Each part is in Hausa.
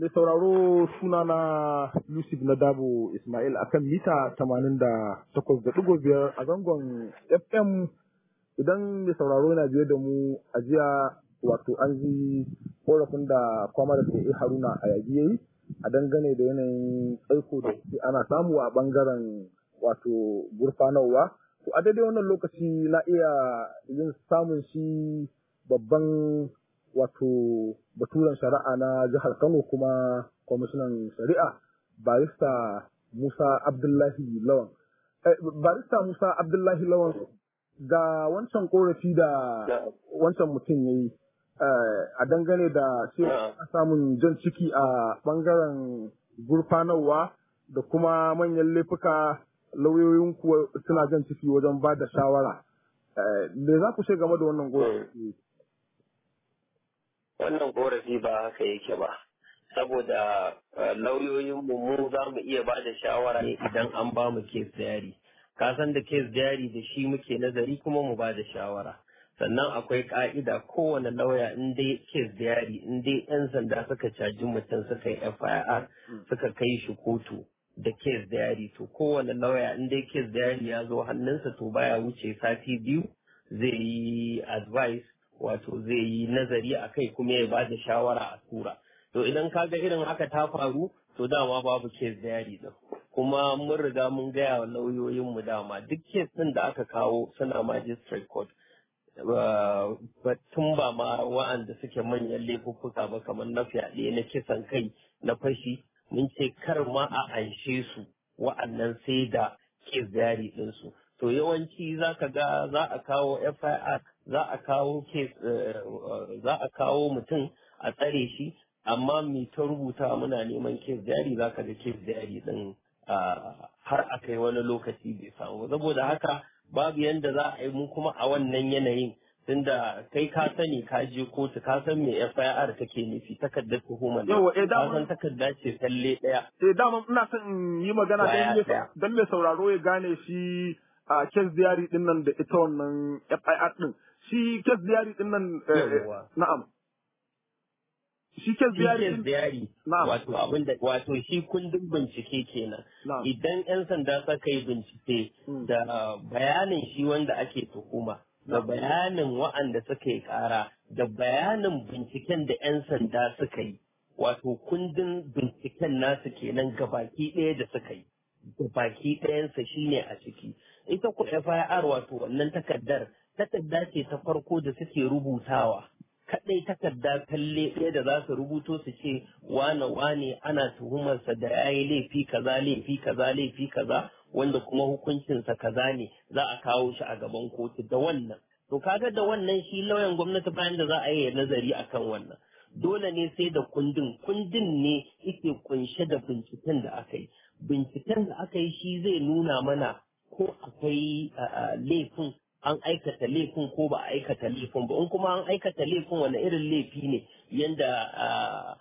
Mai sauraro sunana Yusuf Nadabo Ismail akan mita 88.5 a zangon FM. Idan mai sauraro na biye da mu a jiya wato an ji korafin da kwamar da Haruna a yaji yayi a dangane da yanayin tsaiko da ana samu a bangaren wato gurfanarwa. To a daidai wannan lokaci na iya yin samun shi babban wato baturen shari'a na jihar Kano kuma kwamishinan shari'a barista Musa Abdullahi Lawan. Barista Musa Abdullahi Lawan, ga wancan korafi da wancan mutum ya yi a dangane da cewa samun jan ciki a bangaren gurfanarwa da kuma manyan laifuka lauyoyin kuwa suna jan ciki wajen ba da shawara. Me za ku ce game da wannan korafi? Wannan korafi ba haka yake ba, saboda lauyoyinmu mu za mu iya ba da shawara ne idan an ba mu kes diary. Ka san da kes diary da shi muke nazari kuma mu ba da shawara. Sannan akwai ka'ida kowane lauya in dai kes diary in dai 'yan sanda suka caji mutum suka yi FIR suka kai shi kotu da kes diary, to kowane lauya in dai kes diary ya zo hannunsa to baya wuce sati biyu zai yi advice, wato zai yi nazari a kai kuma ya ba da shawara a tura. To idan kaga irin haka ta faru to dama babu kes diary din. Kuma mun riga mun gaya wa lauyoyinmu dama duk kes din da aka kawo suna magistrate court. Tun ba ma wa'anda suke manyan laifuffuka ba kamar na fyaɗe na kisan kai na fashi, mun ce kar ma a anshe su wa'annan sai da kes diary ɗinsu. To yawanci za ka ga za a kawo FIR, za a kawo mutum a tsare shi, amma mai ta rubuta muna neman kes diary za ka ga kes diary din har a kai wani lokaci bai samu. Saboda haka babu yanda za a yi mu kuma a wannan yanayin, tunda kai ka sani ka je kotu ka san me FIR take nufi, takardar tuhumar ne. Ka san takarda ce talle ɗaya. Dama ina son in yi magana don mai sauraro ya gane shi a kes diary din nan da ita wannan FIR din. Shi kes diary din nan na'am. Shi kes diary wato shi kundin bincike kenan. Idan 'yan sanda suka yi bincike da bayanin shi wanda ake tuhuma, da bayanin wa'anda suka yi kara, da bayanin binciken da 'yan sanda suka yi, wato kundin binciken nasu kenan gabaki ɗaya da suka yi. Baki ɗayansa shi ne a ciki. Ita ku FIR wato wannan takarda ce ta farko da suke rubutawa. Kaɗai takarda talle ɗaya da za su rubuto su ce wane ana tuhumarsa da ya yi laifi kaza wanda kuma hukuncinsa kaza ne, za a kawo shi a gaban kotu da wannan. To kaga da wannan shi lauyan gwamnati bayan da za a yi nazari akan wannan. Dole ne sai da kundin ne yake kunshe da binciken da aka yi. Binciken da aka yi shi zai nuna mana ko akwai laifin, an aikata laifin ko ba a aikata laifin ba. In kuma an aikata laifin wani irin laifi ne, yanda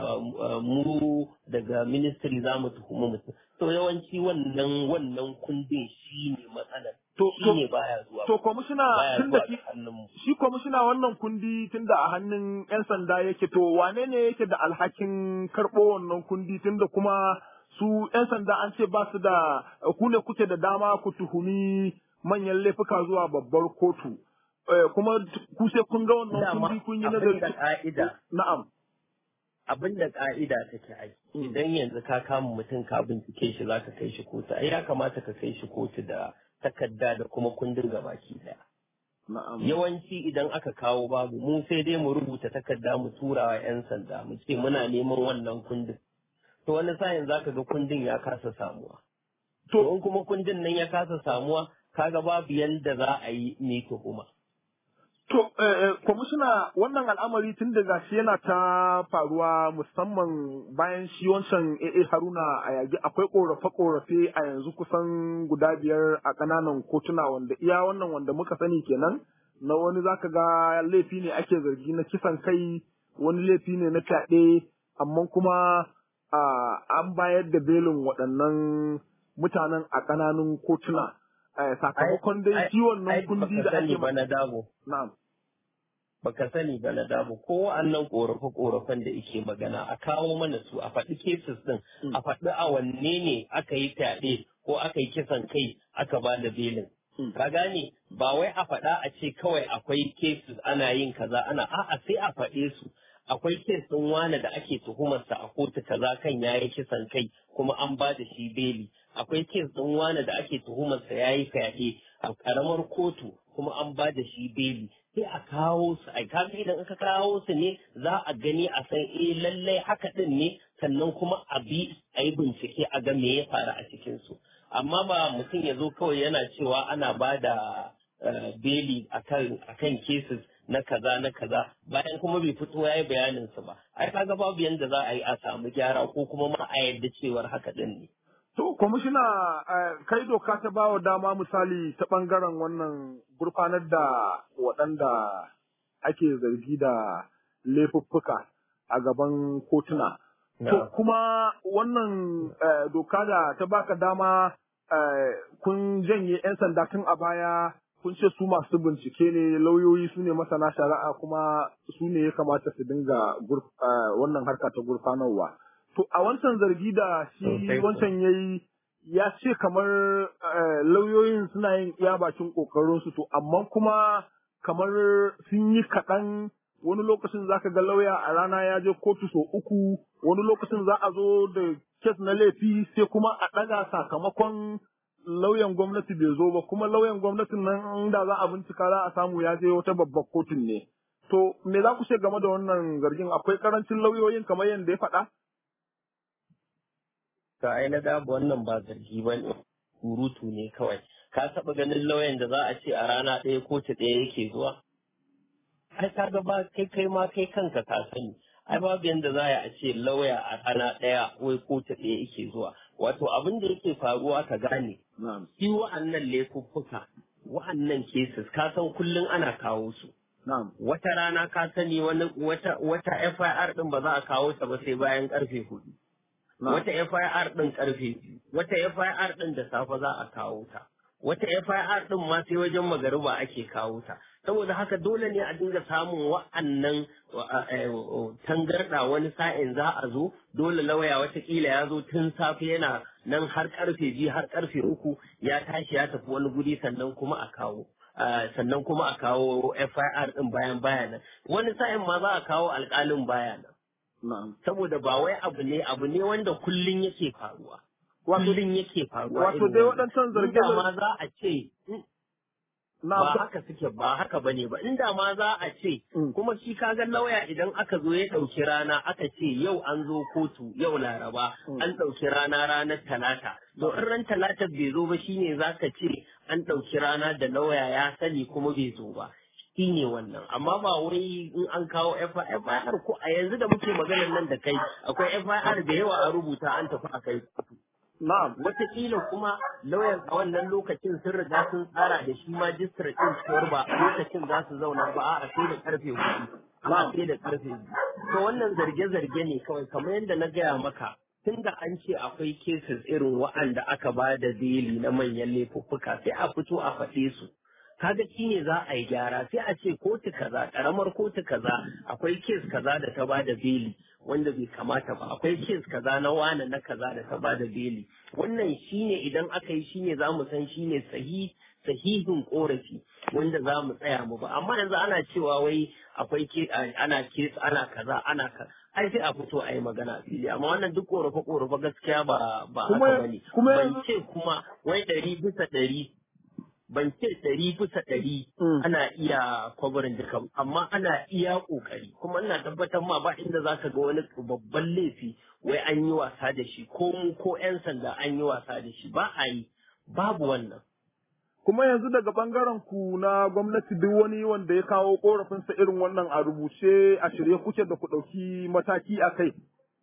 mu daga ministry za mu tuhumi mutum. To yawanci wannan kundin shi ne matsalar. Shi ne baya zuwa. To kwamishina shi kwamishina wannan kundi tunda a hannun 'yan sanda yake, to wane ne yake da alhakin karɓo wannan kundi tunda kuma su 'yan sanda an ce ba su da, ku ne kuke da dama ku tuhumi manyan laifuka zuwa babbar kotu. Kuma ku sai kun ga wannan kundi kun yi nazari. Na'am. Abin da ka'ida take aiki. Idan yanzu ka kama mutum ka bincike shi za ka kai shi kotu, ai ya kamata ka kai shi kotu da takarda da kuma kundin gabaki daya. Yawanci idan aka kawo babu, mu sai dai mu rubuta takarda mu tura wa 'yan sanda mu ce muna neman wannan kundin. To wani sa'in za ka ga kundin ya kasa samuwa. To in kuma kundin nan ya kasa samuwa, kaga babu yanda za a yi mai tuhuma. To, kwamishina wannan al'amari tun da gashi yana ta faruwa musamman bayan shi wancan AA Haruna a yagi, akwai ƙorafe-ƙorafe a yanzu kusan guda 5 a ƙananan kotuna wanda iya wannan wanda muka sani kenan, na wani zaka ga laifi ne ake zargi na kisan kai, wani laifi ne na fyaɗe, amma kuma an bayar da belin waɗannan mutanen a ƙananun kotuna. Sakamakon dai ciwon nan kundi da ake na dago. Na'am. baka sani ba na damu ko wa'annan korafe-korafen da yake magana a kawo mana su a faɗi cases din a faɗi a wanne ne aka yi fyaɗe ko aka yi kisan kai aka ba da belin. Ka gane ba wai a faɗa a ce kawai akwai cases ana yin kaza a'a sai a faɗe su. Akwai kes ɗin wane da ake tuhumarsa a kotu kaza kan yayi kisan kai kuma an ba da shi beli. Akwai kes ɗin wane da ake tuhumarsa yayi fyaɗe a ƙaramar kotu kuma an ba da shi beli. Sai a kawo su a kaga idan aka kawo su ne za a gani a san lallai haka ɗin ne sannan kuma a bi a yi bincike a ga me ya faru a cikin su. Amma ba mutum ya zo kawai yana cewa ana ba da beli akan cases na kaza bayan kuma bai fito ya yi bayanin su ba. Ai kaga babu yanda za a yi a samu gyara ko kuma ma a yarda cewar haka ɗin ne. To, kwamishina, kai doka ta ba wa dama misali ta ɓangaren wannan gurfanar da waɗanda ake zargi da laifuffuka a gaban kotuna. To, kuma wannan doka da ta baka dama kun janye 'yan sanda tun a baya kun ce su masu bincike ne lauyoyi su ne masana shari'a kuma su ne ya kamata su dinga wannan harka ta gurfanarwa. To a wancan zargi da shi wancan ya yi ya ce kamar lauyoyin suna yin iya bakin ƙoƙarinsu to amma kuma kamar sun yi kaɗan wani lokacin za ka ga lauya a rana ya je kotu sau uku wani lokacin za a zo da kes na laifi sai kuma a ɗaga sakamakon lauyan gwamnati bai zo ba kuma lauyan gwamnatin nan da za a bincika za a samu ya je wata babbar kotun ne. To me za ku ce game da wannan zargin akwai karancin lauyoyin kamar yadda ya faɗa? Ka ai na dabu wannan ba zargi ba ne, surutu ne kawai. Ka taɓa ganin lauyan da za a ce a rana ɗaya kotu ɗaya yake zuwa? Ai ka ga ba kai ma kai kanka ka sani. Ai babu yanda za a ce lauya a rana ɗaya wai kotu ɗaya yake zuwa. Wato abin da yake faruwa ka gane. Shi wa'annan laifuffuka, wa'annan cases ka san kullum ana kawo su. Wata rana ka sani wata FIR ɗin ba za a kawo ta ba sai bayan ƙarfe 4. Wata FIR ɗin ƙarfe 2, wata FIR ɗin da safe za a kawo ta, wata FIR ɗin ma sai wajen magariba ake kawo ta. Saboda haka dole ne a dinga samun wa'annan tangarɗa wani sa'in za a zo, dole lauya watakila ya zo tun safe yana nan har ƙarfe 2 har ƙarfe 3 ya tashi ya tafi wani guri sannan kuma a kawo. Sannan kuma a kawo FIR ɗin bayan nan. Wani sa'in ma za a kawo alƙalin bayanan. Saboda ba wai abu ne wanda kullum yake faruwa. Kullum yake faruwa. Wato dai waɗancan zarge ma za a ce ba haka suke ba haka bane ba inda ma za a ce kuma shi kaga lauya idan aka zo ya ɗauki rana aka ce yau an zo kotu yau Laraba an ɗauki ranar Talata. To in ran Talata bai zo ba shine zaka ce an ɗauki rana da lauya ya sani kuma bai zo ba. Shi ne wannan, amma ba wai in an kawo FIR ko a yanzu da muke maganar nan da kai akwai FIR da yawa a rubuta an tafi a kai kotu. Wataƙila kuma lauyan a wannan lokacin sun riga sun tsara da shi magistrate ɗin cewar ba a lokacin za su zauna ba a sai da karfe 4, a sai da karfe 2. To wannan zarge-zarge ne kawai kamar yadda na gaya maka tun da an ce akwai cases irin wa'anda aka ba da beli na manyan laifuffuka sai a fito a faɗe su. Kaga shi ne za a yi gyara sai a ce kotu kaza karamar kotu kaza akwai kes kaza da ta bada beli wanda bai kamata ba akwai kes kaza na wane na kaza da ta bada beli wannan shine idan aka yi shine za mu san shine sahihin korafi wanda za mu tsaya mu ba amma yanzu ana cewa wai akwai ana kes ana kaza ai sai a fito a yi magana fili amma wannan duk korafe gaskiya ba haka bane ban ce kuma wai 100% ban ce 100% ana iya kwabarin duka amma ana iya kokari kuma ina tabbatar ma ba inda za ka ga wani babban laifi wai an yi wasa da shi ko 'yan sanda an yi wasa da shi ba a yi babu wannan. Kuma yanzu daga bangaren ku na gwamnati duk wani wanda ya kawo korafinsa irin wannan a rubuce a shirye kuke da ku ɗauki mataki a kai.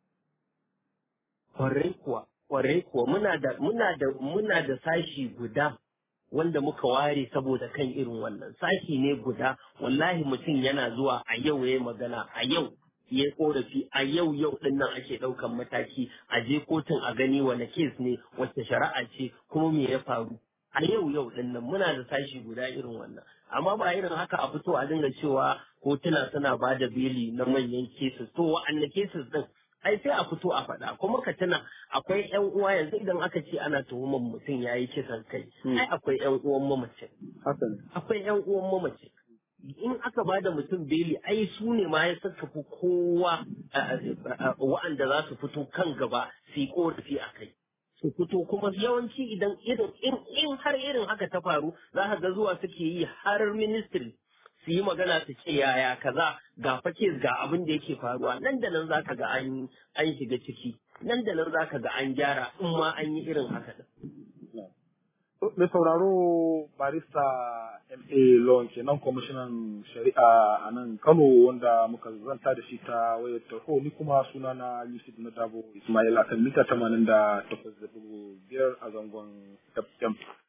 Kwarai kuwa muna da sashi guda wanda muka ware saboda kan irin wannan sashi ne guda wallahi mutum yana zuwa a yau ya magana a yau ya korafi a yau din nan ake daukan mataki a je kotun a gani wani kes ne wacce shari'a ce kuma me ya faru a yau din nan muna da sashi guda irin wannan amma ba irin haka a fito a dinga cewa kotuna suna ba da beli na manyan cases to wa'anne cases din ai sai a fito a faɗa kuma ka tuna akwai ƴan uwa yanzu idan aka ce ana tuhumar mutum ya yi kisan kai ai akwai ƴan uwan mamacin akwai ƴan uwan mamacin in aka ba da mutum beli ai su ne ma ya saka fi kowa wa'anda za su fito kan gaba su yi korafi a kai su fito kuma yawanci idan in har irin haka ta faru za ka ga zuwa suke yi har ministry su yi magana su ce yaya kaza ga fake ga abin da yake faruwa nan da nan zaka ga an shiga ciki nan da nan zaka ga an gyara in ma an yi irin haka din. Mai sauraro barista MA Lawan kenan kwamishinan shari'a a nan Kano wanda muka zanta da shi ta wayar tarho ni kuma sunana Yusuf Nadabo Ismail akan mita 88.5 a zangon FM.